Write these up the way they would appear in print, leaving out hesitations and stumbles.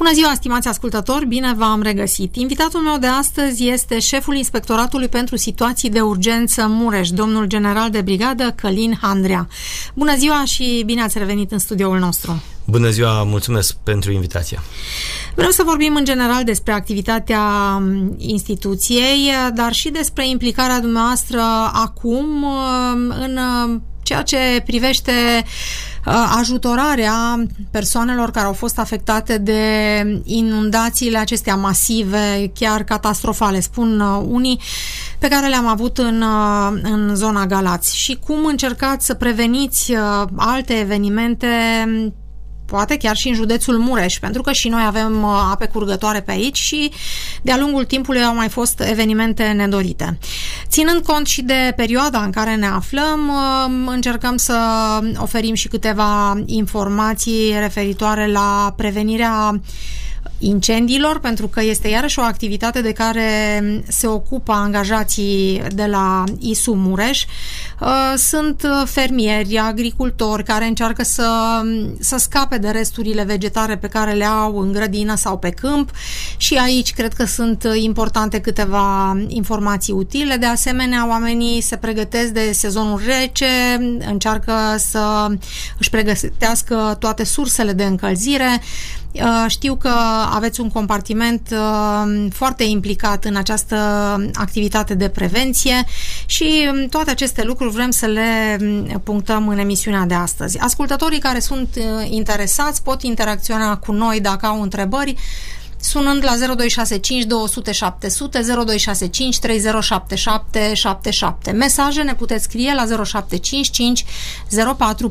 Bună ziua, stimați ascultători, bine v-am regăsit. Invitatul meu de astăzi este șeful Inspectoratului pentru Situații de Urgență Mureș, domnul general de brigadă Călin Handrea. Bună ziua și bine ați revenit în studioul nostru. Bună ziua, mulțumesc pentru invitația. Vreau să vorbim în general despre activitatea instituției, dar și despre implicarea dumneavoastră acum în ceea ce privește ajutorarea persoanelor care au fost afectate de inundațiile acestea masive, chiar catastrofale, spun unii, pe care le-am avut în zona Galați. Și cum încercați să preveniți alte evenimente, poate chiar și în județul Mureș, pentru că și noi avem ape curgătoare pe aici și de-a lungul timpului au mai fost evenimente nedorite. Ținând cont și de perioada în care ne aflăm, încercăm să oferim și câteva informații referitoare la prevenirea incendiilor, pentru că este iarăși o activitate de care se ocupă angajații de la ISU Mureș. Sunt fermieri, agricultori care încearcă să scape de resturile vegetare pe care le au în grădină sau pe câmp și aici cred că sunt importante câteva informații utile. De asemenea, oamenii se pregătesc de sezonul rece, încearcă să își pregătească toate sursele de încălzire. Știu că aveți un compartiment foarte implicat în această activitate de prevenție și toate aceste lucruri vrem să le punctăm în emisiunea de astăzi. Ascultătorii care sunt interesați pot interacționa cu noi dacă au întrebări, sunând la 0265 200 700, 0265 307777. Mesaje ne puteți scrie la 0755 04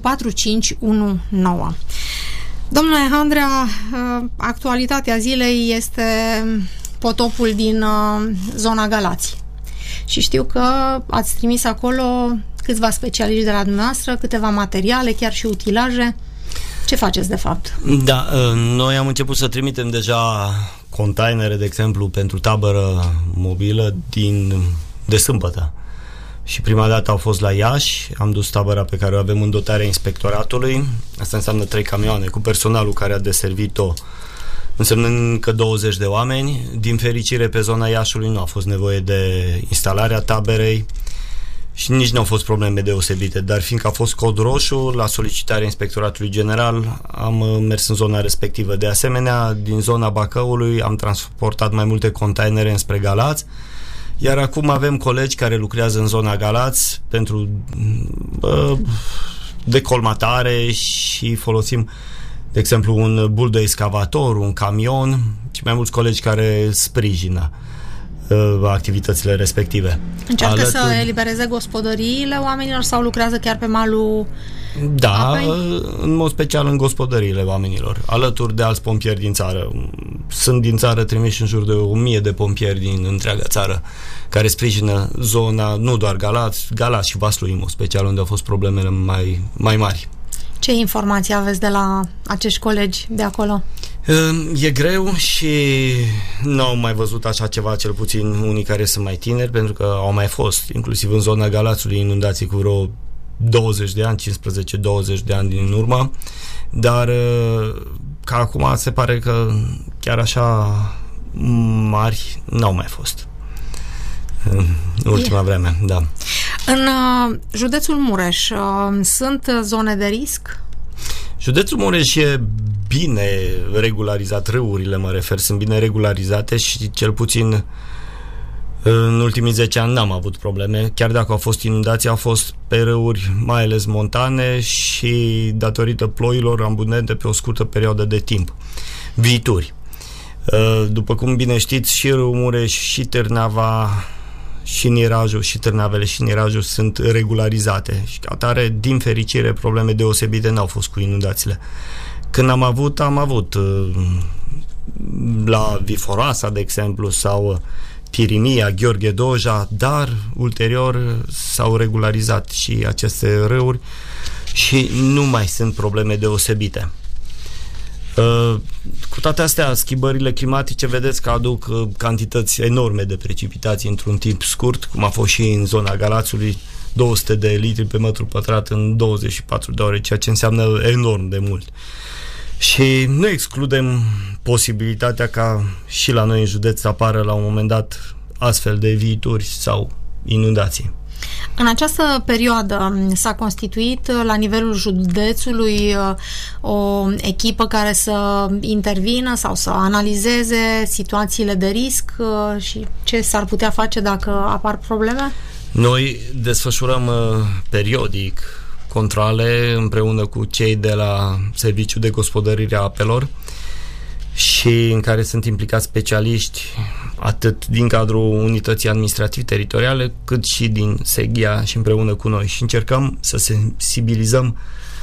4519. Domnule Handrea, actualitatea zilei este potopul din zona Galați. Și știu că ați trimis acolo câțiva specialiști de la dumneavoastră, câteva materiale, chiar și utilaje. Ce faceți de fapt? Da, noi am început să trimitem deja containere, de exemplu, pentru tabără mobilă de sâmbătă. Și prima dată au fost la Iași, am dus tabăra pe care o avem în dotarea inspectoratului. Asta înseamnă 3 camioane cu personalul care a deservit-o, însemnând că 20 de oameni. Din fericire, pe zona Iașului nu a fost nevoie de instalarea taberei și nici nu au fost probleme deosebite, dar fiindcă a fost cod roșu, la solicitarea Inspectoratului General am mers în zona respectivă. De asemenea, din zona Bacăului am transportat mai multe containere înspre Galați. Iar acum avem colegi care lucrează în zona Galați pentru decolmatare și folosim, de exemplu, un bul de excavator, un camion și mai mulți colegi care sprijină activitățile respective. Încearcă să elibereze gospodăriile oamenilor sau lucrează chiar pe malul apei? În mod special în gospodăriile oamenilor, alături de alți pompieri din țară. Sunt din țară trimiși în jur de 1000 de pompieri din întreaga țară care sprijină zona, nu doar Galați și Vaslui, în mod special, unde au fost problemele mai mari. Ce informații aveți de la acești colegi de acolo? E greu și nu au mai văzut așa ceva, cel puțin unii care sunt mai tineri, pentru că au mai fost, inclusiv în zona Galațiului, inundații cu vreo 20 de ani, 15-20 de ani din urmă, dar ca acum se pare că chiar așa mari n-au mai fost în ultima vreme, da. În județul Mureș sunt zone de risc? Județul Mureș e bine regularizat, râurile mă refer, sunt bine regularizate și cel puțin în ultimii 10 ani n-am avut probleme, chiar dacă au fost inundații, au fost pe râuri mai ales montane și datorită ploilor abundente pe o scurtă perioadă de timp. Viituri. După cum bine știți, și râul Mureș, și Târnava, și Nirajul, și Târnavele și Nirajul sunt regularizate și ca atare, din fericire, probleme deosebite n-au fost cu inundațiile. Când am avut la Viforoasa, de exemplu, sau Pirimia, Gheorghe Doja, dar ulterior s-au regularizat și aceste râuri și nu mai sunt probleme deosebite. Cu toate astea, schimbările climatice, vedeți că aduc cantități enorme de precipitații într-un timp scurt, cum a fost și în zona Galațiului, 200 de litri pe metru pătrat în 24 de ore, ceea ce înseamnă enorm de mult. Și nu excludem posibilitatea ca și la noi în județ să apară la un moment dat astfel de viituri sau inundații. În această perioadă s-a constituit la nivelul județului o echipă care să intervină sau să analizeze situațiile de risc și ce s-ar putea face dacă apar probleme? Noi desfășurăm periodic controale împreună cu cei de la Serviciul de Gospodărire a Apelor și în care sunt implicați specialiști atât din cadrul unității administrativ-teritoriale cât și din SEGHIA și împreună cu noi și încercăm să sensibilizăm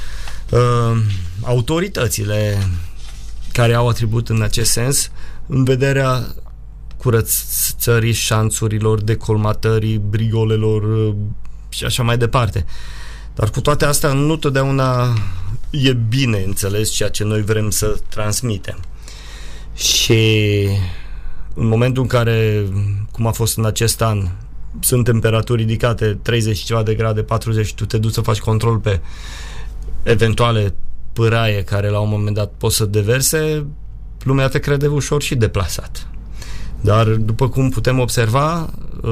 autoritățile care au atribut în acest sens în vederea curățării șanțurilor, decolmatării, brigolelor și așa mai departe. Dar cu toate astea nu totdeauna e bine înțeles ceea ce noi vrem să transmitem. Și în momentul în care, cum a fost în acest an, sunt temperaturi ridicate, 30 ceva de grade, 40, și tu te duci să faci control pe eventuale pâraie care la un moment dat pot să deverse, lumea te crede ușor și deplasat. Dar după cum putem observa,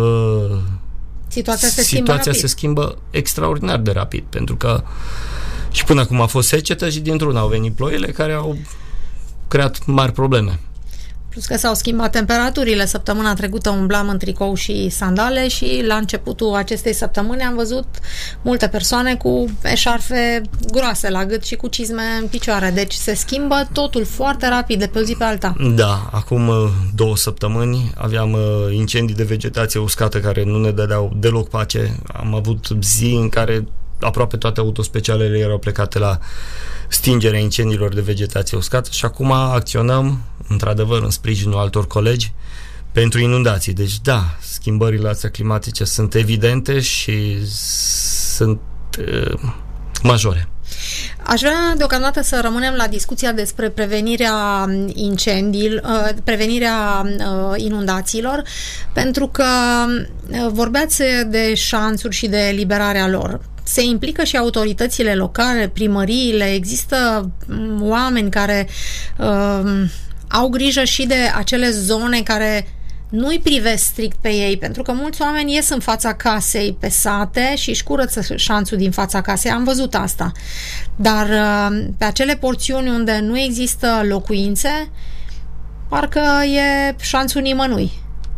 situația se schimbă extraordinar de rapid, pentru că și până acum a fost secetă și dintr-una au venit ploile care au creat mari probleme. Plus că s-au schimbat temperaturile. Săptămâna trecută umblam în tricou și sandale și la începutul acestei săptămâni am văzut multe persoane cu eșarfe groase la gât și cu cizme în picioare. Deci se schimbă totul foarte rapid de pe o zi pe alta. Da, acum 2 săptămâni aveam incendii de vegetație uscată care nu ne dădeau deloc pace. Am avut zi în care aproape toate autospecialele erau plecate la stingerea incendiilor de vegetație uscată și acum acționăm într-adevăr în sprijinul altor colegi pentru inundații. Deci da, schimbările astea climatice sunt evidente și sunt majore. Aș vrea deocamdată să rămânem la discuția despre prevenirea inundațiilor, pentru că vorbeați de șanțuri și de eliberarea lor. Se implică și autoritățile locale, primăriile, există oameni care au grijă și de acele zone care nu-i privesc strict pe ei, pentru că mulți oameni ies în fața casei pe sate și își curăță șanțul din fața casei. Am văzut asta. Dar pe acele porțiuni unde nu există locuințe, parcă e șanțul nimănui.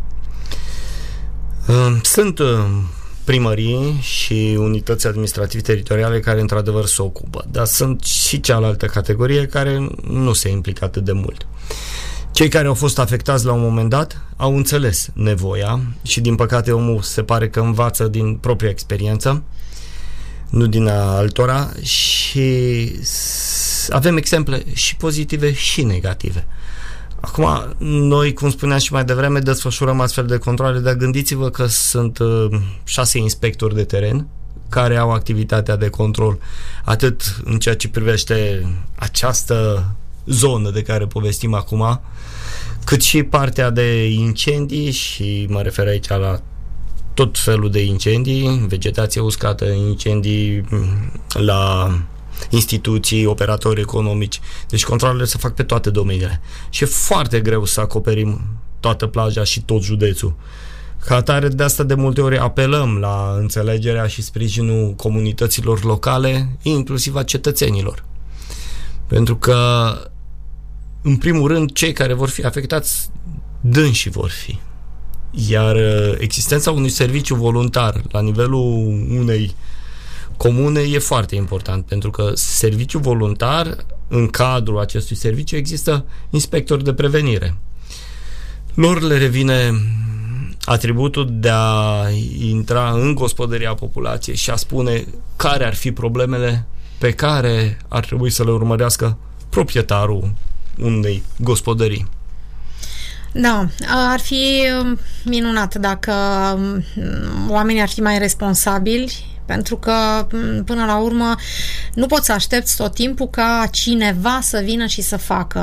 Sunt primării și unități administrativ-teritoriale care într-adevăr se ocupă, dar sunt și cealaltă categorie care nu se implică atât de mult. Cei care au fost afectați la un moment dat au înțeles nevoia și din păcate omul se pare că învață din propria experiență, nu din a altora, și avem exemple și pozitive și negative. Acum, noi, cum spuneam și mai devreme, desfășurăm astfel de controale, dar gândiți-vă că sunt 6 inspectori de teren care au activitatea de control atât în ceea ce privește această zonă de care povestim acum, cât și partea de incendii, și mă refer aici la tot felul de incendii, vegetație uscată, incendii la instituții, operatori economici. Deci controlele se fac pe toate domeniile. Și e foarte greu să acoperim toată plaja și tot județul. Ca atare, de asta de multe ori apelăm la înțelegerea și sprijinul comunităților locale, inclusiv a cetățenilor. Pentru că, în primul rând, cei care vor fi afectați dânsii vor fi. Iar existența unui serviciu voluntar la nivelul unei comune e foarte important, pentru că serviciul voluntar, în cadrul acestui serviciu există inspectori de prevenire. Lor le revine atributul de a intra în gospodăria populației și a spune care ar fi problemele pe care ar trebui să le urmărească proprietarul unei gospodării. Da, ar fi minunat dacă oamenii ar fi mai responsabili, pentru că, până la urmă, nu poți să aștepți tot timpul ca cineva să vină și să facă.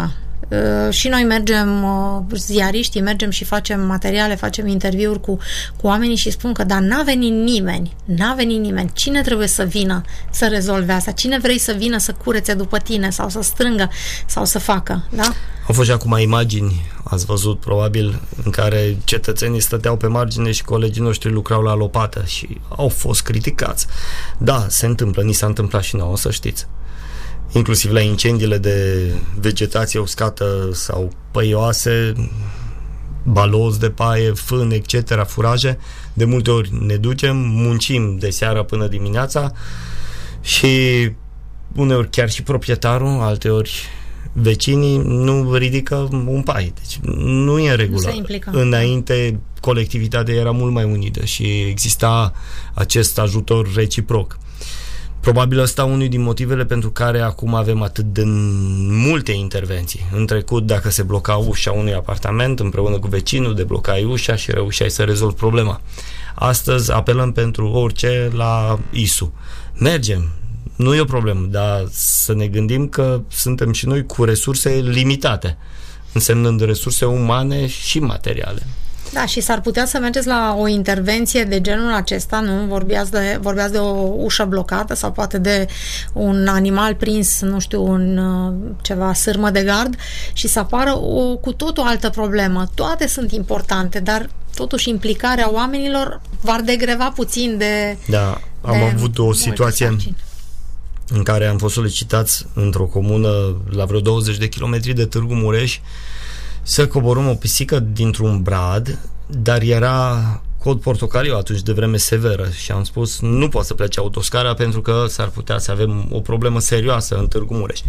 Și noi mergem, ziariștii, mergem și facem materiale, facem interviuri cu oamenii și spun că n-a venit nimeni. Cine trebuie să vină să rezolve asta? Cine vrei să vină să curețe după tine sau să strângă sau să facă, da? Au fost și acum imagini, ați văzut probabil, în care cetățenii stăteau pe margine și colegii noștri lucrau la lopată și au fost criticați. Da, se întâmplă, ni s-a întâmplat și nouă, să știți. Inclusiv la incendiile de vegetație uscată sau păioase, balozi de paie, fân, etc., furaje, de multe ori ne ducem, muncim de seara până dimineața și uneori chiar și proprietarul, alteori vecinii nu ridică un pai. Deci nu e în regulă. Înainte colectivitatea era mult mai unită și exista acest ajutor reciproc. Probabil ăsta unul din motivele pentru care acum avem atât de multe intervenții. În trecut, dacă se bloca ușa unui apartament, împreună cu vecinul, deblocai ușa și reușeai să rezolvi problema. Astăzi apelăm pentru orice la ISU. Mergem, nu e o problemă, dar să ne gândim că suntem și noi cu resurse limitate, însemnând resurse umane și materiale. Da, și s-ar putea să mergeți la o intervenție de genul acesta, nu? Vorbeați de o ușă blocată sau poate de un animal prins, nu știu, în ceva sârmă de gard și să apară cu tot o altă problemă. Toate sunt importante, dar totuși implicarea oamenilor v-ar degreva puțin de... Da, am avut o situație în care am fost solicitați într-o comună la vreo 20 de kilometri de Târgu Mureș să coborâm o pisică dintr-un brad, dar era cod portocaliu atunci, de vreme severă, și am spus nu poate să plece autoscara pentru că s-ar putea să avem o problemă serioasă în Târgu Mureș.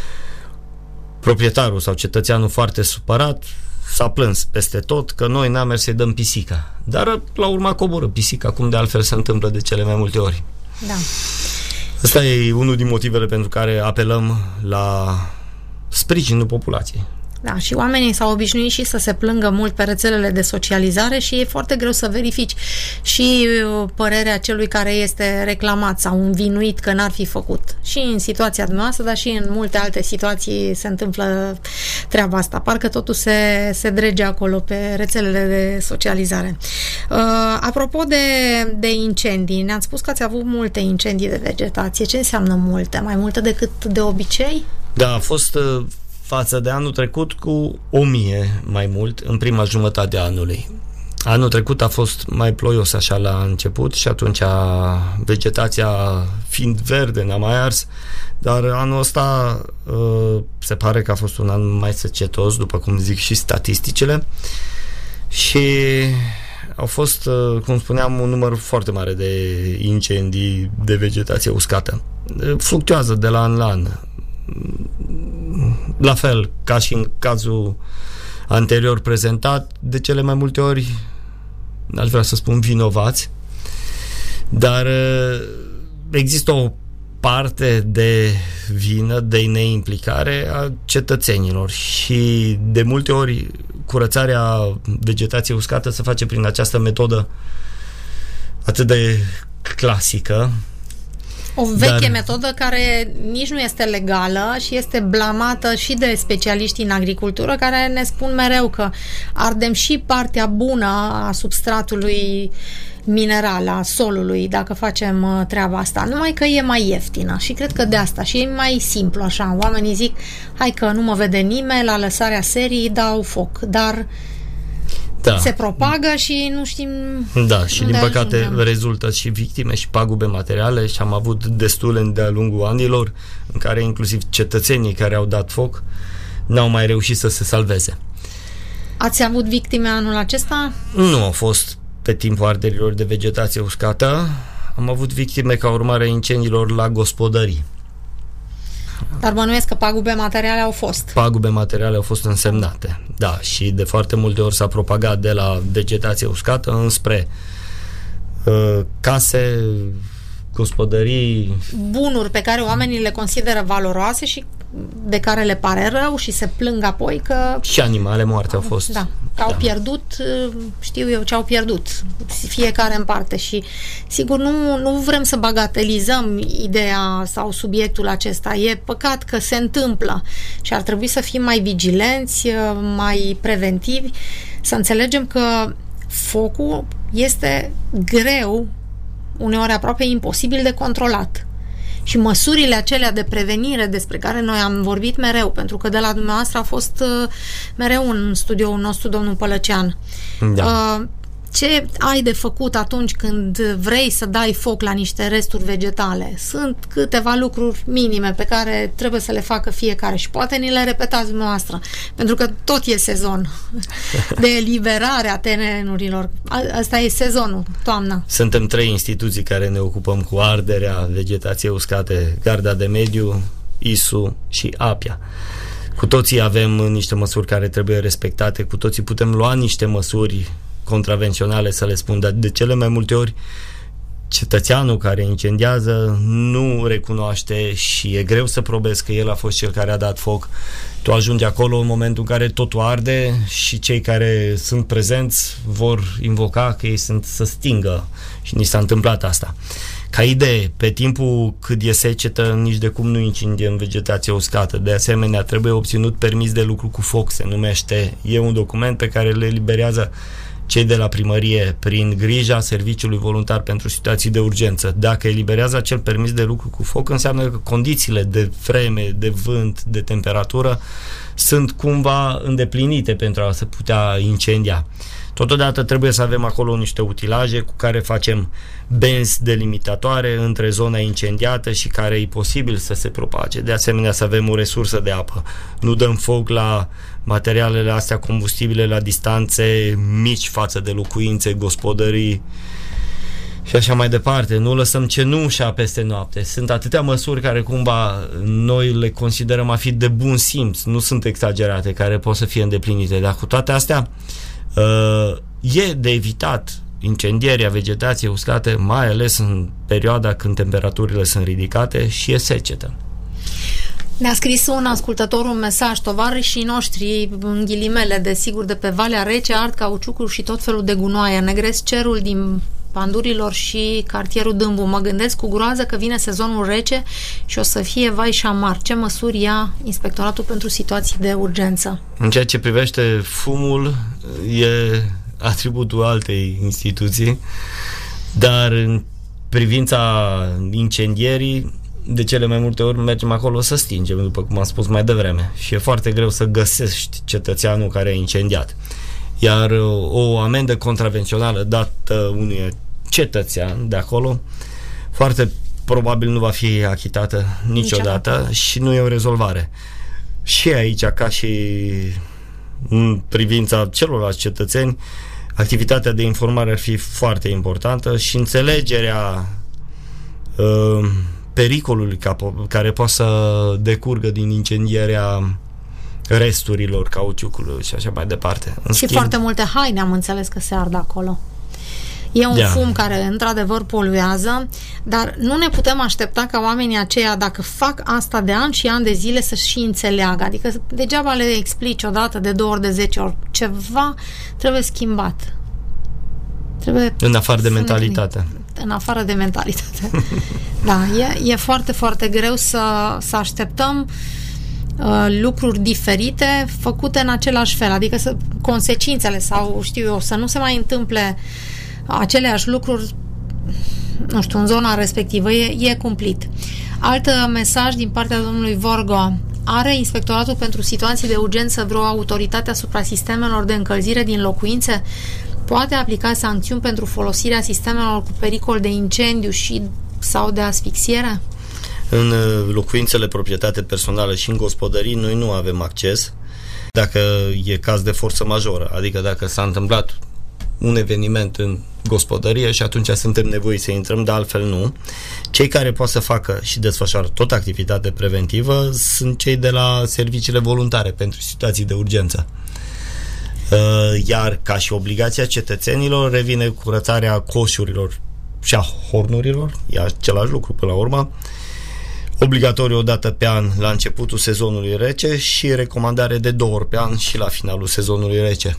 Proprietarul sau cetățeanul foarte supărat s-a plâns peste tot că noi n-am mers să-i dăm pisica, dar la urma coboră pisica, cum de altfel se întâmplă de cele mai multe ori. Da. Ăsta e unul din motivele pentru care apelăm la sprijinul populației. Da, și oamenii s-au obișnuit și să se plângă mult pe rețelele de socializare și e foarte greu să verifici și părerea celui care este reclamat sau învinuit că n-ar fi făcut. Și în situația noastră, dar și în multe alte situații se întâmplă treaba asta. Parcă totul se drege acolo pe rețelele de socializare. Apropo de incendii, ne-ați spus că ați avut multe incendii de vegetație. Ce înseamnă multe? Mai multe decât de obicei? Da, a fost... față de anul trecut cu 1000 mai mult în prima jumătate a anului. Anul trecut a fost mai ploios așa la început și atunci vegetația fiind verde n-a mai ars, dar anul ăsta se pare că a fost un an mai secetos, după cum zic și statisticile, și au fost, cum spuneam, un număr foarte mare de incendii de vegetație uscată. Fluctuează de la an la an. La fel ca și în cazul anterior prezentat, de cele mai multe ori n-aș vrea să spun vinovați, dar există o parte de vină, de neimplicare a cetățenilor și de multe ori curățarea vegetației uscată se face prin această metodă atât de clasică. O veche metodă care nici nu este legală și este blamată și de specialiștii în agricultură, care ne spun mereu că ardem și partea bună a substratului mineral, a solului, dacă facem treaba asta. Numai că e mai ieftină și cred că de asta și e mai simplu așa. Oamenii zic, hai că nu mă vede nimeni, la lăsarea serii dau foc, dar se propagă și nu știm. Da, și din păcate rezultă și victime și pagube materiale și am avut destule de-a lungul anilor în care inclusiv cetățenii care au dat foc n-au mai reușit să se salveze. Ați avut victime anul acesta? Nu au fost pe timpul arderilor de vegetație uscată. Am avut victime ca urmare a incendiilor la gospodării. Dar bănuiesc că pagube materiale au fost. Pagube materiale au fost însemnate, da, și de foarte multe ori s-a propagat de la vegetație uscată înspre case, gospodării, bunuri pe care oamenii le consideră valoroase și de care le pare rău și se plâng apoi că... Și animale moarte au fost. Da, că au pierdut, știu eu ce au pierdut, fiecare în parte și sigur nu vrem să bagatelizăm ideea sau subiectul acesta. E păcat că se întâmplă și ar trebui să fim mai vigilenți, mai preventivi, să înțelegem că focul este greu, uneori aproape imposibil de controlat. Și măsurile acelea de prevenire despre care noi am vorbit mereu, pentru că de la dumneavoastră a fost mereu în studioul nostru domnul Pălăcean. Da. Ce ai de făcut atunci când vrei să dai foc la niște resturi vegetale? Sunt câteva lucruri minime pe care trebuie să le facă fiecare și poate ni le repetați dumneavoastră, pentru că tot e sezon de eliberare a terenurilor. Asta e sezonul, toamna. Suntem 3 instituții care ne ocupăm cu arderea vegetației uscate, Garda de Mediu, ISU și APIA. Cu toții avem niște măsuri care trebuie respectate, cu toții putem lua niște măsuri contravenționale, să le spun, dar de cele mai multe ori cetățeanul care incendiază nu recunoaște și e greu să probezi că el a fost cel care a dat foc. Tu ajungi acolo în momentul în care totul arde și cei care sunt prezenți vor invoca că ei sunt să stingă și ni s-a întâmplat asta. Ca idee, pe timpul cât e secetă, nici de cum nu incendiem vegetația uscată. De asemenea, trebuie obținut permis de lucru cu foc, se numește. E un document pe care le eliberează cei de la primărie prin grija Serviciului Voluntar pentru Situații de Urgență. Dacă eliberează acel permis de lucru cu foc, înseamnă că condițiile de vreme, de vânt, de temperatură sunt cumva îndeplinite pentru a se putea incendia. Totodată trebuie să avem acolo niște utilaje cu care facem benzi delimitatoare între zona incendiată și care e posibil să se propage. De asemenea, să avem o resursă de apă. Nu dăm foc la materialele astea combustibile la distanțe mici față de locuințe, gospodării și așa mai departe. Nu lăsăm cenușa peste noapte. Sunt atâtea măsuri care cumva noi le considerăm a fi de bun simț, nu sunt exagerate, care pot să fie îndeplinite. Dar cu toate astea e de evitat incendierea vegetației uscate, mai ales în perioada când temperaturile sunt ridicate și e secetă. Ne-a scris un ascultător un mesaj: tovarășii noștri, în ghilimele, desigur, de pe Valea Rece, ard cauciucuri și tot felul de gunoaie, negresc cerul din Pandurilor și cartierul Dâmbu. Mă gândesc cu groază că vine sezonul rece și o să fie vai și amar. Ce măsuri ia Inspectoratul pentru Situații de Urgență? În ceea ce privește fumul, e atributul altei instituții, dar în privința incendierii, de cele mai multe ori mergem acolo să stingem, după cum am spus mai devreme, și e foarte greu să găsești cetățeanul care a incendiat. Iar o amendă contravențională dată unui cetățean de acolo foarte probabil nu va fi achitată niciodată și nu e o rezolvare. Și aici, ca și în privința celorlalți cetățeni, activitatea de informare ar fi foarte importantă și înțelegerea pericolului care poate să decurgă din incendierea resturilor cauciucului și așa mai departe. Foarte multe haine am înțeles că se ard acolo. E un fum care într-adevăr poluează, dar nu ne putem aștepta ca oamenii aceia, dacă fac asta de ani și ani de zile, să și înțeleagă. Adică degeaba le explici odată, de 2 ori, de 10 ori. Ceva trebuie schimbat. În afară de mentalitate. În afară de mentalitate. Da, e foarte, foarte greu să așteptăm lucruri diferite făcute în același fel, adică consecințele sau știu eu, să nu se mai întâmple aceleași lucruri, nu știu, în zona respectivă. E cumplit. Alt mesaj din partea domnului Vorgo: are Inspectoratul pentru Situații de Urgență vreo autoritate asupra sistemelor de încălzire din locuințe? Poate aplica sancțiuni pentru folosirea sistemelor cu pericol de incendiu sau de asfixiere? În locuințele proprietate personală și în gospodării noi nu avem acces dacă e caz de forță majoră, adică dacă s-a întâmplat un eveniment în gospodărie și atunci suntem nevoiți să intrăm, dar altfel nu. Cei care pot să facă și desfășoară tot activitate preventivă sunt cei de la serviciile voluntare pentru situații de urgență. Iar ca și obligația cetățenilor revine curățarea coșurilor și a hornurilor, e același lucru până la urmă. obligatoriu o dată pe an la începutul sezonului rece și recomandare de 2 ori pe an și la finalul sezonului rece.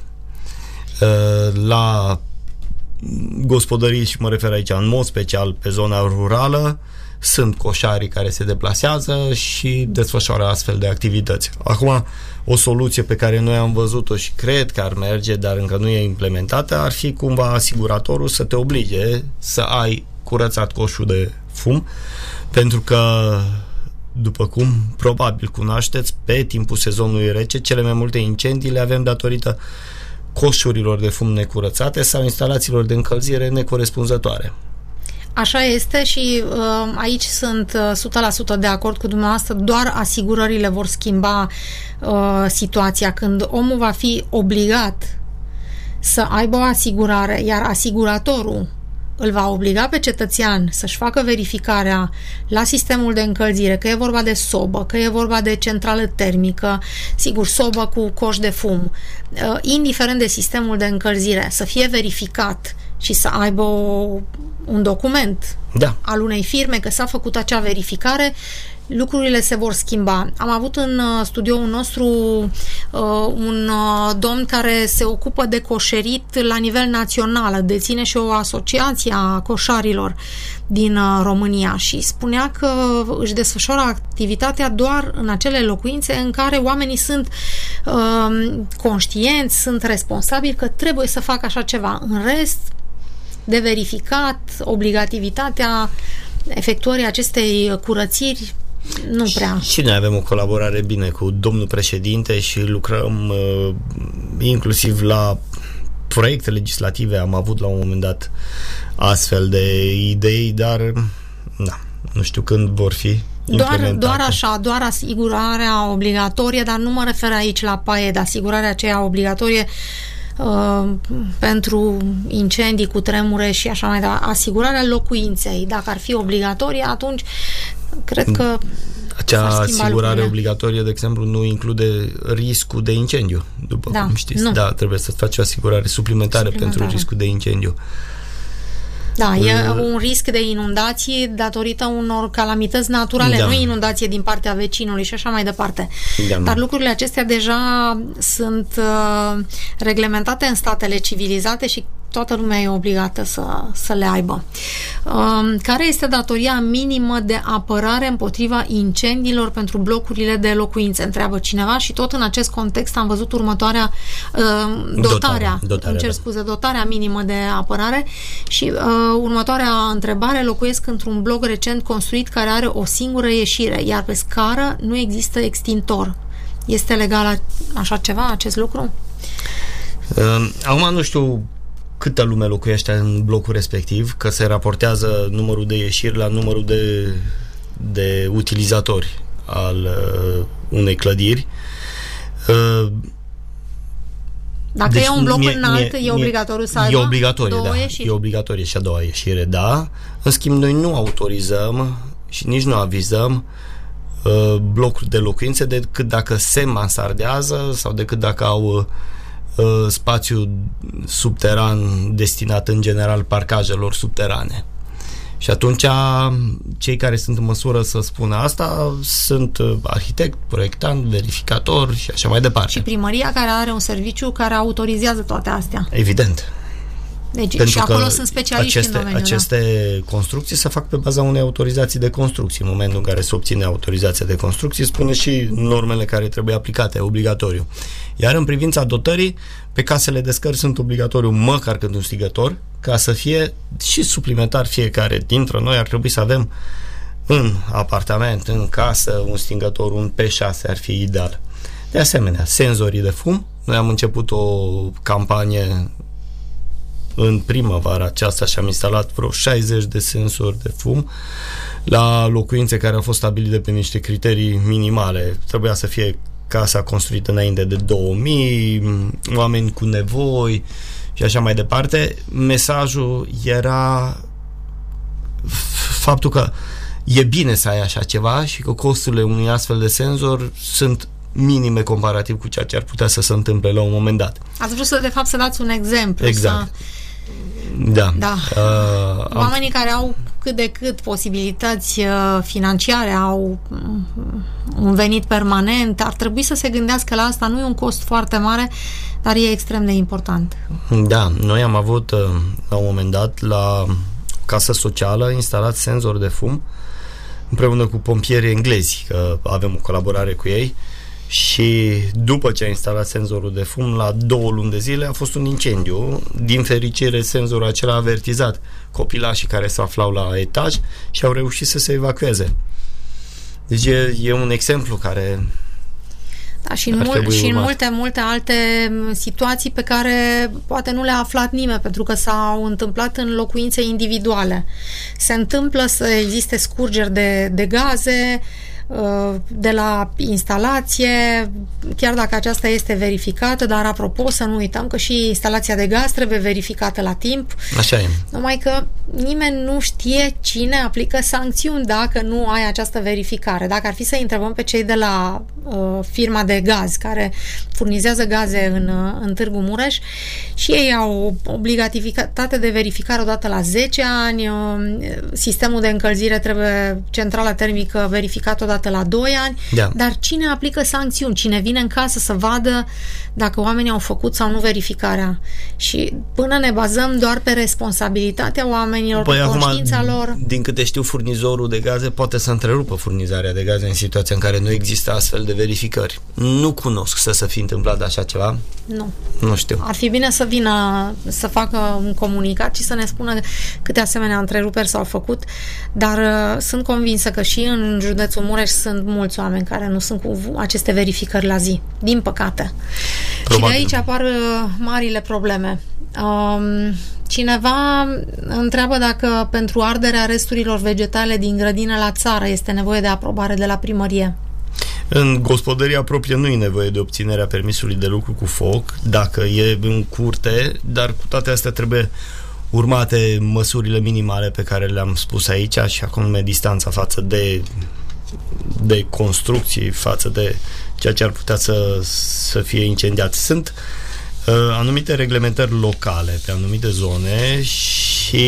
La gospodării, și mă refer aici în mod special pe zona rurală, sunt coșarii care se deplasează și desfășoară astfel de activități. Acum, o soluție pe care noi am văzut-o și cred că ar merge, dar încă nu e implementată, ar fi cumva asiguratorul să te oblige să ai curățat coșul de fum, pentru că, după cum probabil cunoașteți, pe timpul sezonului rece, cele mai multe incendii le avem datorită coșurilor de fum necurățate sau instalațiilor de încălzire necorespunzătoare. Așa este și aici sunt 100% de acord cu dumneavoastră, doar asigurările vor schimba situația. Când omul va fi obligat să aibă o asigurare, iar asiguratorul îl va obliga pe cetățean să-și facă verificarea la sistemul de încălzire, că e vorba de sobă, că e vorba de centrală termică, sigur, sobă cu coș de fum, indiferent de sistemul de încălzire, să fie verificat și să aibă un document al unei firme că s-a făcut acea verificare, lucrurile se vor schimba. Am avut în studioul nostru un domn care se ocupă de coșerit la nivel național, deține și o asociație a coșarilor din România și spunea că își desfășoară activitatea doar în acele locuințe în care oamenii sunt conștienți, sunt responsabili că trebuie să facă așa ceva. În rest, de verificat, obligativitatea efectuării acestei curățiri nu prea. Și noi avem o colaborare bine cu domnul președinte și lucrăm inclusiv la proiecte legislative. Am avut la un moment dat astfel de idei, dar nu știu când vor fi implementate. Doar asigurarea obligatorie, dar nu mă refer aici la PAED, asigurarea aceea obligatorie pentru incendii, cu tremure și așa mai departe. Asigurarea locuinței, dacă ar fi obligatorie, atunci cred că acea asigurare obligatorie, de exemplu, nu include riscul de incendiu, după cum știți. Nu. Da, trebuie să faci o asigurare suplimentară pentru riscul de incendiu. Da, e un risc de inundații datorită unor calamități naturale, nu inundație din partea vecinului și așa mai departe. Dar lucrurile acestea deja sunt reglementate în statele civilizate și toată lumea e obligată să le aibă. Care este datoria minimă de apărare împotriva incendiilor pentru blocurile de locuințe? Întreabă cineva și tot în acest context am văzut următoarea dotarea minimă de apărare și următoarea întrebare: locuiesc într-un bloc recent construit care are o singură ieșire, iar pe scară nu există extintor. Este legal așa ceva, acest lucru? Acum nu știu câtă lume locuiește în blocul respectiv, că se raportează numărul de ieșiri la numărul de utilizatori al unei clădiri. Dacă e un bloc înalt, e obligatoriu să aibă două ieșiri? E obligatorie și a doua ieșire, da. În schimb, noi nu autorizăm și nici nu avizăm blocuri de locuințe decât dacă se mansardează sau decât dacă au spațiu subteran destinat în general parcajelor subterane. Și atunci cei care sunt în măsură să spună asta sunt arhitect, proiectant, verificator și așa mai departe. Și primăria care are un serviciu care autorizează toate astea. Evident. Deci, și acolo sunt specialiști în domeniu. Aceste construcții se fac pe baza unei autorizații de construcții. În momentul în care se obține autorizația de construcții, spune și normele care trebuie aplicate, obligatoriu. Iar în privința dotării, pe casele de scări sunt obligatoriu măcar cât un stingător, ca să fie și suplimentar fiecare dintre noi ar trebui să avem în apartament, în casă, un stingător, un P6 ar fi ideal. De asemenea, senzorii de fum. Noi am început o campanie în primăvara aceasta și am instalat vreo 60 de sensori de fum la locuințe care au fost stabilite pe niște criterii minimale. Trebuia să fie casa construită înainte de 2000, oameni cu nevoi și așa mai departe. Mesajul era faptul că e bine să ai așa ceva și că costurile unui astfel de senzor sunt minime comparativ cu ceea ce ar putea să se întâmple la un moment dat. Ați vrut de fapt să dați un exemplu. Exact. Oamenii care au cât de cât posibilități financiare, au un venit permanent, ar trebui să se gândească la asta. Nu e un cost foarte mare, dar e extrem de important. Da, noi am avut la un moment dat la casă socială instalat senzor de fum împreună cu pompieri englezi, că avem o colaborare cu ei, și după ce a instalat senzorul de fum, la 2 luni de zile a fost un incendiu. Din fericire, senzorul acela a avertizat copilașii care se aflau la etaj și au reușit să se evacueze. Deci e un exemplu care... Da, și în multe alte situații pe care poate nu le-a aflat nimeni, pentru că s-au întâmplat în locuințe individuale. Se întâmplă să existe scurgeri de gaze de la instalație, chiar dacă aceasta este verificată, dar apropo, să nu uităm că și instalația de gaz trebuie verificată la timp. Așa e. Numai că nimeni nu știe cine aplică sancțiuni dacă nu ai această verificare. Dacă ar fi să întrebăm pe cei de la firma de gaz care furnizează gaze în Târgu Mureș, și ei au obligativitate de verificare odată la 10 ani, sistemul de încălzire trebuie, centrala termică, verificat odată la 2 ani, da. Dar cine aplică sancțiuni? Cine vine în casă să vadă dacă oamenii au făcut sau nu verificarea? Și până ne bazăm doar pe responsabilitatea oamenilor, pe conștiința lor... Din câte știu, furnizorul de gaze poate să întrerupă furnizarea de gaze în situația în care nu există astfel de verificări. Nu cunosc să fi întâmplat de așa ceva. Nu știu. Ar fi bine să vină să facă un comunicat și să ne spună câte asemenea întreruperi s-au făcut, dar sunt convinsă că și în județul Mureș sunt mulți oameni care nu sunt cu aceste verificări la zi, din păcate. Probabil. Și de aici apar marile probleme. Cineva întreabă dacă pentru arderea resturilor vegetale din grădină la țară este nevoie de aprobare de la primărie. În gospodăria proprie nu e nevoie de obținerea permisului de lucru cu foc, dacă e în curte, dar cu toate astea trebuie urmate măsurile minimale pe care le-am spus aici, și acum distanța față de construcții, față de ceea ce ar putea să fie incendiat. Sunt anumite reglementări locale pe anumite zone și,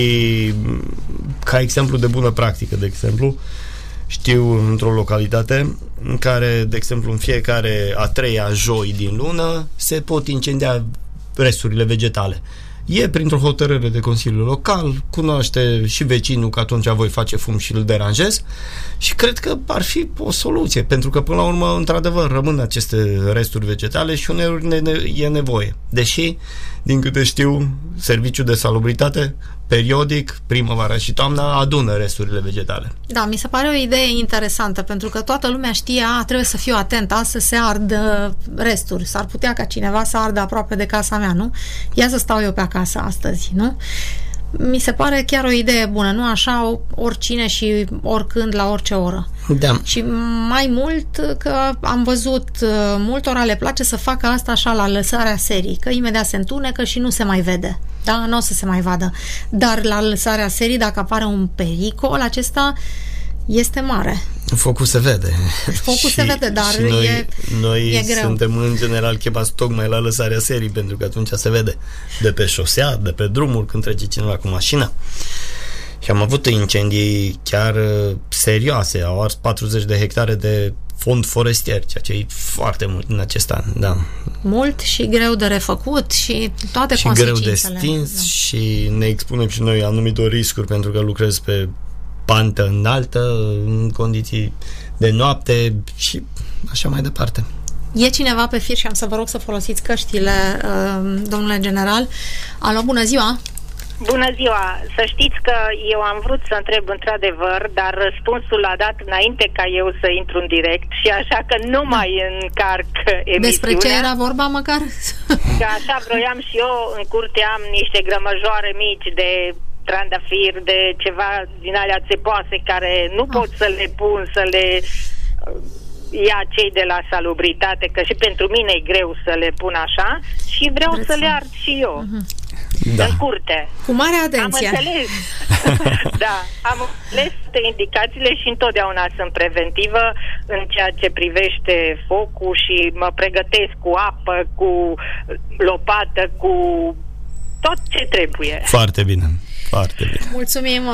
ca exemplu de bună practică, de exemplu, știu într-o localitate în care, de exemplu, în fiecare a 3-a joi din lună se pot incendia resturile vegetale. E printr-o hotărâre de Consiliul Local, cunoaște și vecinul că atunci voi face fum și îl deranjez, și cred că ar fi o soluție, pentru că până la urmă, într-adevăr, rămân aceste resturi vegetale și uneori e nevoie. Deși, din câte știu, Serviciul de Salubritate periodic, primăvara și toamna, adună resturile vegetale. Da, mi se pare o idee interesantă, pentru că toată lumea știe, trebuie să fiu atent, astăzi se ard resturi, s-ar putea ca cineva să ardă aproape de casa mea, nu? Ia să stau eu pe acasă astăzi, nu? Mi se pare chiar o idee bună, nu așa oricine și oricând, la orice oră. Da. Și mai mult că am văzut, multora le place să facă asta așa la lăsarea serii, că imediat se întunecă și nu se mai vede. Da? Nu o să se mai vadă. Dar la lăsarea serii, dacă apare un pericol, acesta este mare. Focul se vede. Focul se vede, dar noi e greu. Suntem în general chemați tocmai la lăsarea serii, pentru că atunci se vede de pe șosea, de pe drumuri, când trece cineva cu mașina. Și am avut incendii chiar serioase. Au ars 40 de hectare de fond forestier, ceea ce e foarte mult în acest an. Da. Mult și greu de refăcut și toate consecințele. Și greu de stins, da. Și ne expunem și noi anumitor riscuri, pentru că lucrez pe pantă înaltă, în condiții de noapte și așa mai departe. E cineva pe fir și am să vă rog să folosiți căștile, domnule general. Alo, bună ziua! Bună ziua! Să știți că eu am vrut să întreb într-adevăr, dar răspunsul l-a dat înainte ca eu să intru în direct și așa că nu mai încarc emisiunea. Despre ce era vorba măcar? Că așa vroiam și eu, în curte am niște grămăjoare mici de trandafir, de ceva din alea țepoase care nu pot să le pun, să le ia cei de la salubritate, că și pentru mine e greu să le pun așa și vreau să le ard și eu. Da. În curte. Cu mare atenție. Am înțeles. Da, am înțeles indicațiile și întotdeauna sunt preventivă în ceea ce privește focul și mă pregătesc cu apă, cu lopată, cu tot ce trebuie. Foarte bine. Foarte bine. Mulțumim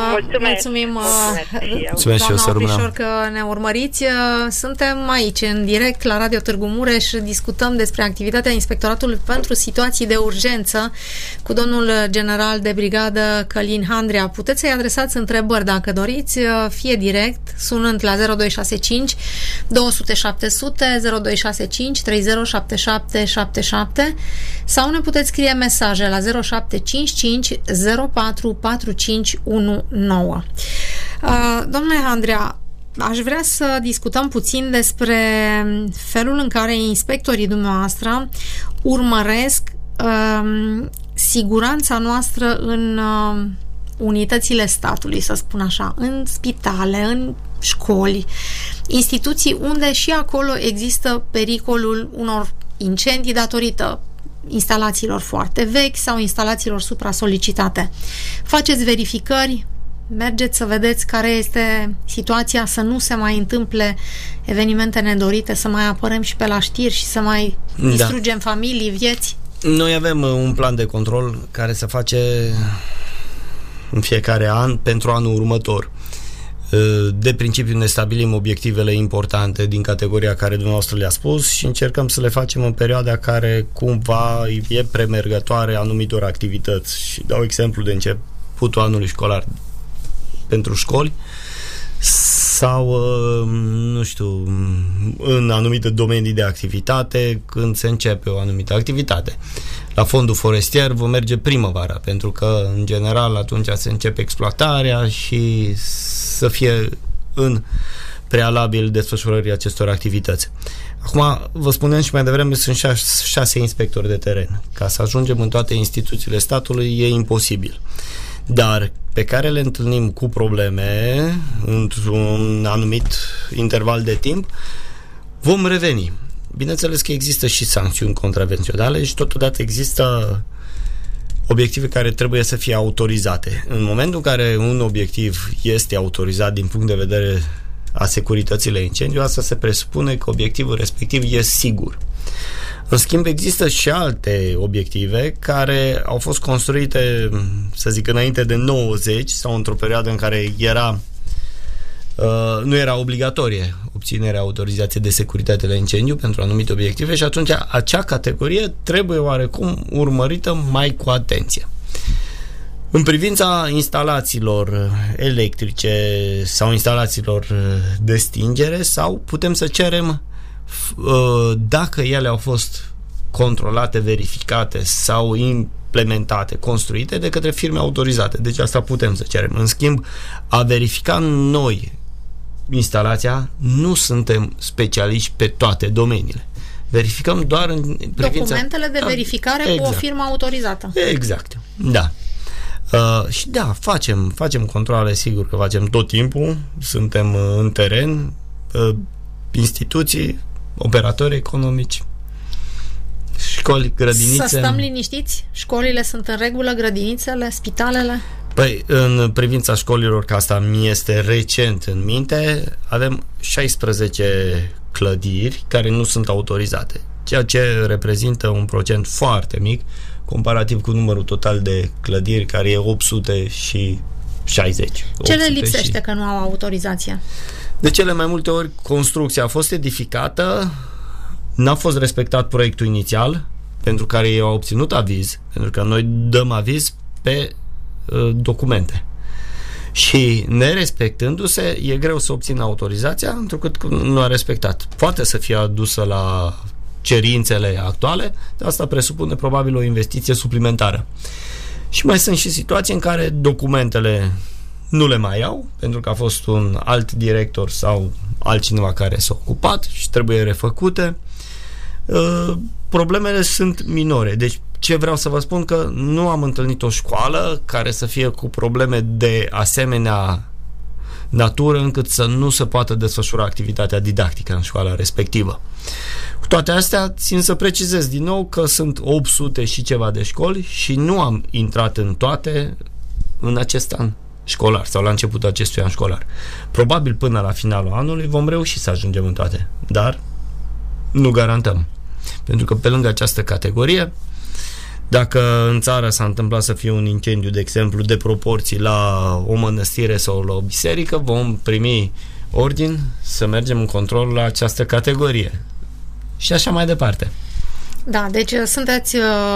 doamna Oprișor că ne urmăriți. Suntem aici în direct la Radio Târgu Mureș, discutăm despre activitatea Inspectoratului pentru Situații de Urgență cu domnul general de brigadă Călin Handrea. Puteți să-i adresați întrebări dacă doriți, fie direct, sunând la 0265 200 700, 0265 307777 sau ne puteți scrie mesaje la 0755 04 4519. Domnule Handrea, aș vrea să discutăm puțin despre felul în care inspectorii dumneavoastră urmăresc siguranța noastră în unitățile statului, să spun așa, în spitale, în școli, instituții unde și acolo există pericolul unor incendii datorită instalațiilor foarte vechi sau instalațiilor supra-solicitate. Faceți verificări, mergeți să vedeți care este situația, să nu se mai întâmple evenimente nedorite, să mai apărăm și pe la știri și să mai distrugem familii, vieți. Noi avem un plan de control care se face în fiecare an pentru anul următor. De principiu ne stabilim obiectivele importante din categoria care dumneavoastră le-a spus și încercăm să le facem în perioada care cumva e premergătoare anumitor activități. Și dau exemplu de începutul anului școlar pentru școli sau, nu știu, în anumite domenii de activitate, când se începe o anumită activitate. La fondul forestier vom merge primăvara, pentru că, în general, atunci se începe exploatarea și să fie în prealabil desfășurării acestor activități. Acum, vă spuneam și mai devreme, sunt 6 inspectori de teren. Ca să ajungem în toate instituțiile statului e imposibil. Dar pe care le întâlnim cu probleme într-un anumit interval de timp, vom reveni. Bineînțeles că există și sancțiuni contravenționale și totodată există obiective care trebuie să fie autorizate. În momentul în care un obiectiv este autorizat din punct de vedere a securității la incendiu, asta se presupune că obiectivul respectiv e sigur. În schimb, există și alte obiective care au fost construite, să zic, înainte de 90 sau într-o perioadă în care nu era obligatorie obținerea autorizației de securitate la incendiu pentru anumite obiective și atunci acea categorie trebuie oarecum urmărită mai cu atenție. În privința instalațiilor electrice sau instalațiilor de stingere, sau putem să cerem dacă ele au fost controlate, verificate sau implementate, construite de către firme autorizate. Deci asta putem să cerem. În schimb, a verifica noi instalația, nu suntem specialiști pe toate domeniile. Verificăm doar în privința... Documentele de verificare cu o firmă autorizată. Exact, da. Și da, facem controle, sigur că facem tot timpul, suntem în teren, instituții, operatori economici, școli, grădinițe. Să stăm liniștiți? Școlile sunt în regulă, grădinițele, spitalele? Păi, în privința școlilor, că asta mi este recent în minte, avem 16 clădiri care nu sunt autorizate, ceea ce reprezintă un procent foarte mic comparativ cu numărul total de clădiri, care e 860. Ce le lipsește că nu au autorizație? De cele mai multe ori, construcția a fost edificată, n-a fost respectat proiectul inițial, pentru care ei au obținut aviz, pentru că noi dăm aviz pe documente. Și nerespectându-se, e greu să obțină autorizația, întrucât nu a respectat. Poate să fie adusă la cerințele actuale, dar asta presupune probabil o investiție suplimentară. Și mai sunt și situații în care documentele nu le mai au, pentru că a fost un alt director sau altcineva care s-a ocupat și trebuie refăcute. Problemele sunt minore. Deci ce vreau să vă spun, că nu am întâlnit o școală care să fie cu probleme de asemenea natură încât să nu se poată desfășura activitatea didactică în școala respectivă. Cu toate astea, țin să precizez din nou că sunt 800 și ceva de școli și nu am intrat în toate în acest an școlar sau la începutul acestui an școlar. Probabil până la finalul anului vom reuși să ajungem în toate, dar nu garantăm. Pentru că pe lângă această categorie Dacă în țară s-a întâmplat să fie un incendiu, de exemplu, de proporții la o mănăstire sau la o biserică, vom primi ordin să mergem în control la această categorie. Și așa mai departe. Da, deci sunteți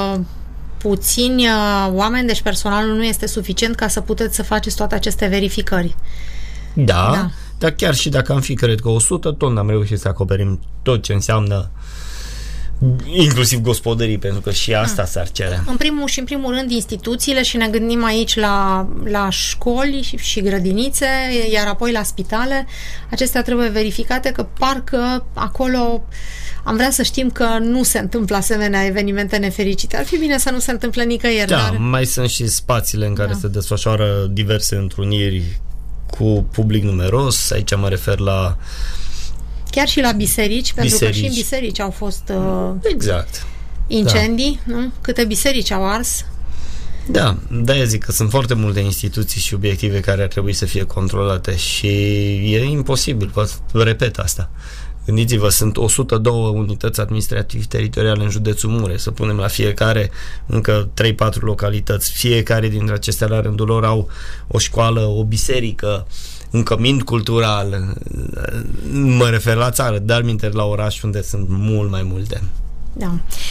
puțini oameni, deci personalul nu este suficient ca să puteți să faceți toate aceste verificări. Da. Dar chiar și dacă am fi, cred că 100, tot n-am reușit să acoperim tot ce înseamnă inclusiv gospodării, pentru că și asta s-ar cere. În primul rând instituțiile, și ne gândim aici la școli și grădinițe, iar apoi la spitale. Acestea trebuie verificate, că parcă acolo am vrea să știm că nu se întâmplă asemenea evenimente nefericite. Ar fi bine să nu se întâmple nicăieri. Da, dar mai sunt și spațiile în care se desfășoară diverse întruniri cu public numeros. Aici mă refer la chiar și la biserici, pentru că și în biserici au fost exact. Incendii, nu? Câte biserici au ars. Da, de-aia zic că sunt foarte multe instituții și obiective care ar trebui să fie controlate și e imposibil, vă repet asta. Gândiți-vă, sunt 102 unități administrativ-teritoriale în județul Mureș, să punem la fiecare încă 3-4 localități. Fiecare dintre acestea la rândul lor au o școală, o biserică, un cămin cultural. Mă refer la țară, dar minter la oraș, unde sunt mult mai multe. Da.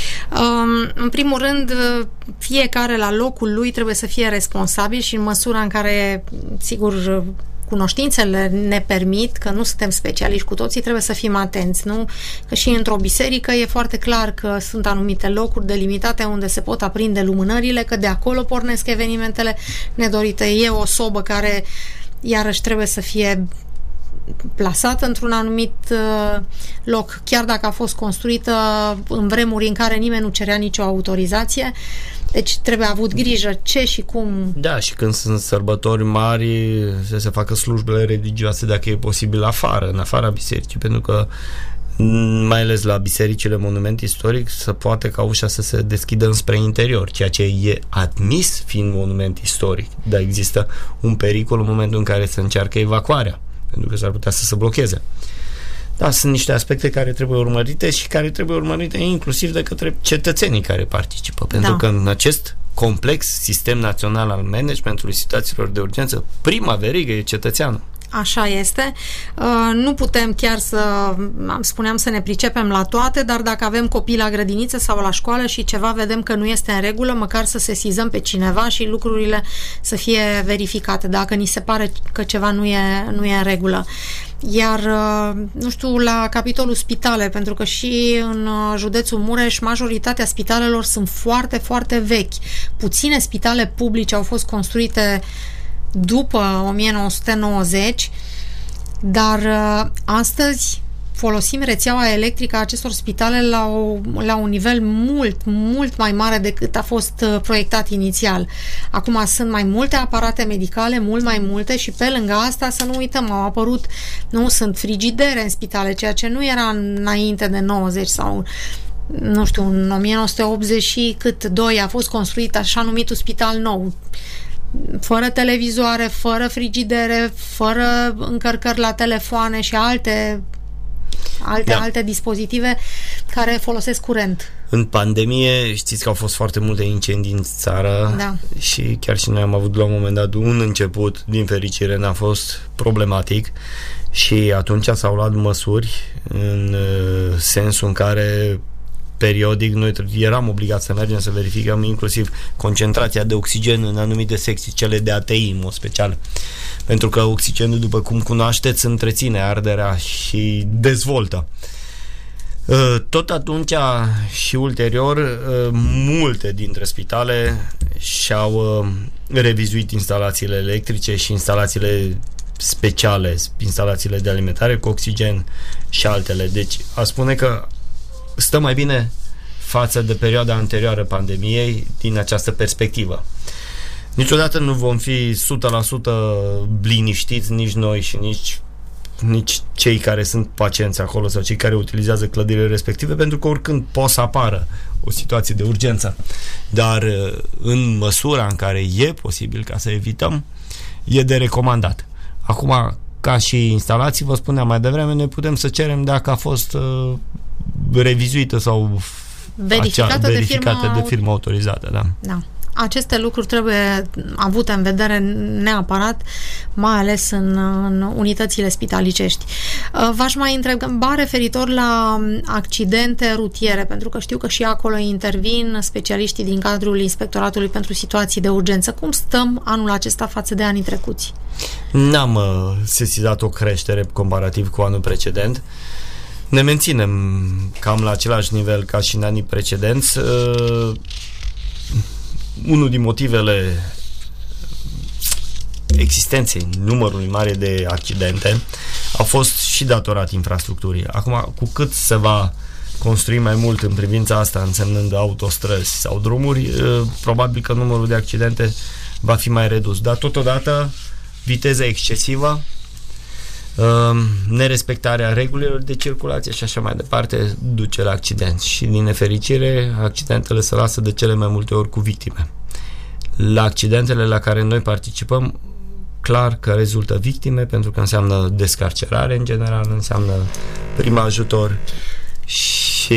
În primul rând, fiecare la locul lui trebuie să fie responsabil și în măsura în care, sigur, cunoștințele ne permit, că nu suntem specialiști cu toții, trebuie să fim atenți, nu? Că și într-o biserică e foarte clar că sunt anumite locuri delimitate unde se pot aprinde lumânările, că de acolo pornesc evenimentele nedorite. E o sobă care iarăși trebuie să fie plasată într-un anumit loc, chiar dacă a fost construită în vremuri în care nimeni nu cerea nicio autorizație. Deci trebuie avut grijă ce și cum. Da, și când sunt sărbători mari să se facă slujbele religioase, dacă e posibil, în afara bisericii, pentru că mai ales la bisericile monument istoric se poate ca ușa să se deschidă înspre interior, ceea ce e admis fiind monument istoric, dar există un pericol în momentul în care se încearcă evacuarea, pentru că s-ar putea să se blocheze. Da, sunt niște aspecte care trebuie urmărite și care trebuie urmărite inclusiv de către cetățenii care participă, pentru că în acest complex sistem național al managementului situațiilor de urgență, prima verigă e cetățeanul. Așa este. Nu putem chiar spuneam să ne pricepem la toate, dar dacă avem copii la grădiniță sau la școală și ceva vedem că nu este în regulă, măcar să sesizăm pe cineva și lucrurile să fie verificate, dacă ni se pare că ceva nu e în regulă. Iar, nu știu, la capitolul spitale, pentru că și în județul Mureș majoritatea spitalelor sunt foarte, foarte vechi. Puține spitale publice au fost construite după 1990, dar astăzi folosim rețeaua electrică a acestor spitale la un nivel mult, mult mai mare decât a fost proiectat inițial. Acum sunt mai multe aparate medicale, mult mai multe, și pe lângă asta să nu uităm, au apărut, sunt frigidere în spitale, ceea ce nu era înainte de 90 sau nu știu, în 1982 a fost construit așa numitul spital nou, fără televizoare, fără frigidere, fără încărcări la telefoane și alte dispozitive care folosesc curent. În pandemie știți că au fost foarte multe incendii în țară, și chiar și noi am avut la un moment dat un început, din fericire n-a fost problematic, și atunci s-au luat măsuri în sensul în care periodic noi eram obligați să mergem să verificăm inclusiv concentrația de oxigen în anumite secții, cele de ATI în mod special, pentru că oxigenul, după cum cunoașteți, întreține arderea și dezvoltă. Tot atunci și ulterior multe dintre spitale și-au revizuit instalațiile electrice și instalațiile speciale, instalațiile de alimentare cu oxigen și altele. Deci a spune că stă mai bine față de perioada anterioară pandemiei din această perspectivă. Niciodată nu vom fi 100% liniștiți, nici noi și nici cei care sunt pacienți acolo sau cei care utilizează clădirile respective, pentru că oricând poate să apară o situație de urgență. Dar în măsura în care e posibil ca să evităm, e de recomandat. Acum, ca și instalații, vă spuneam mai devreme, noi putem să cerem dacă a fost revizuită sau verificată de firmă autorizată, da. Da. Aceste lucruri trebuie avute în vedere neapărat, mai ales în unitățile spitalicești. V-aș mai întreba referitor la accidente rutiere, pentru că știu că și acolo intervin specialiștii din cadrul Inspectoratului pentru Situații de Urgență. Cum stăm anul acesta față de anii trecuți? N-am sesizat o creștere comparativ cu anul precedent. Ne menținem cam la același nivel ca și în anii precedenți. Unul din motivele existenței numărului mare de accidente a fost și datorat infrastructurii. Acum, cu cât se va construi mai mult în privința asta, însemnând autostrăzi sau drumuri, probabil că numărul de accidente va fi mai redus. Dar totodată, viteza excesivă, nerespectarea regulilor de circulație și așa mai departe duce la accident și din nefericire accidentele se lasă de cele mai multe ori cu victime. La accidentele la care noi participăm, clar că rezultă victime, pentru că înseamnă descarcerare în general, înseamnă prim ajutor și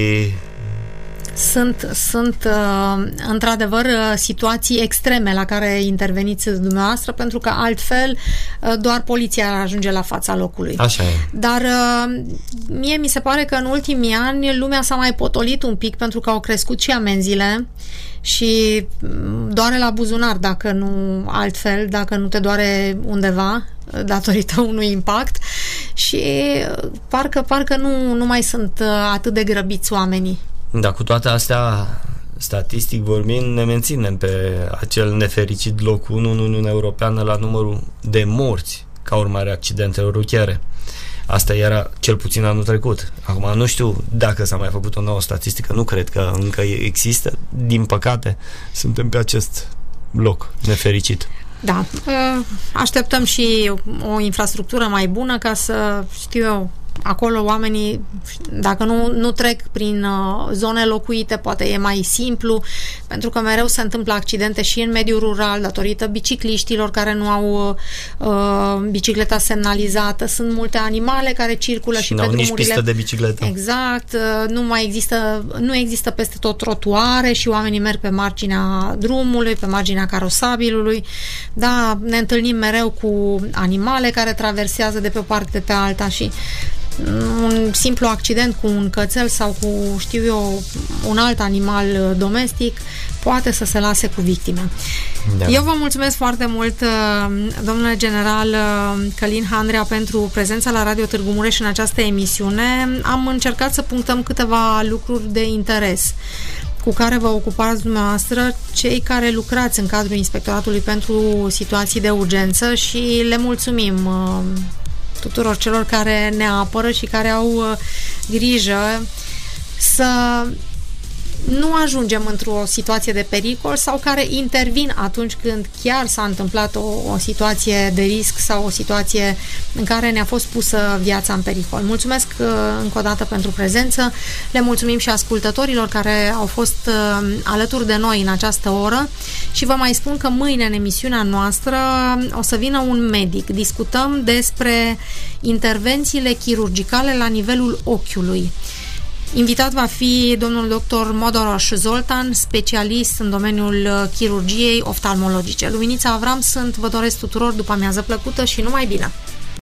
sunt într-adevăr situații extreme la care interveniți dumneavoastră, pentru că altfel doar poliția ajunge la fața locului. Așa e. Dar mie mi se pare că în ultimii ani lumea s-a mai potolit un pic, pentru că au crescut și amenziile și doare la buzunar, dacă nu altfel, dacă nu te doare undeva datorită unui impact, și parcă nu mai sunt atât de grăbiți oamenii. Da, cu toate astea, statistic vorbind, ne menținem pe acel nefericit loc 1 în Uniunea Europeană la numărul de morți ca urmare a accidentelor rutiere. Asta era cel puțin anul trecut. Acum nu știu dacă s-a mai făcut o nouă statistică, nu cred că încă există. Din păcate, suntem pe acest loc nefericit. Da, așteptăm și o infrastructură mai bună ca să, știu eu, acolo oamenii, dacă nu trec prin zone locuite, poate e mai simplu, pentru că mereu se întâmplă accidente și în mediul rural datorită bicicliștilor care nu au bicicleta semnalizată. Sunt multe animale care circulă și pe drumurile. Nici pistă de bicicletă. Exact, nu există peste tot trotuare și oamenii merg pe marginea drumului, pe marginea carosabilului. Da, ne întâlnim mereu cu animale care traversează de pe o parte pe alta și un simplu accident cu un cățel sau cu, știu eu, un alt animal domestic poate să se lase cu victime. Da. Eu vă mulțumesc foarte mult, domnule general Călin Handrea, pentru prezența la Radio Târgu Mureș în această emisiune. Am încercat să punctăm câteva lucruri de interes cu care vă ocupați dumneavoastră, cei care lucrați în cadrul Inspectoratului pentru Situații de Urgență, și le mulțumim tuturor celor care ne apără și care au grijă să nu ajungem într-o situație de pericol sau care intervin atunci când chiar s-a întâmplat o situație de risc sau o situație în care ne-a fost pusă viața în pericol. Mulțumesc încă o dată pentru prezență, le mulțumim și ascultătorilor care au fost alături de noi în această oră și vă mai spun că mâine în emisiunea noastră o să vină un medic. Discutăm despre intervențiile chirurgicale la nivelul ochiului. Invitat va fi domnul dr. Modoroș Zoltan, specialist în domeniul chirurgiei oftalmologice. Luminița Avram sunt, vă doresc tuturor după amiază plăcută și numai bine!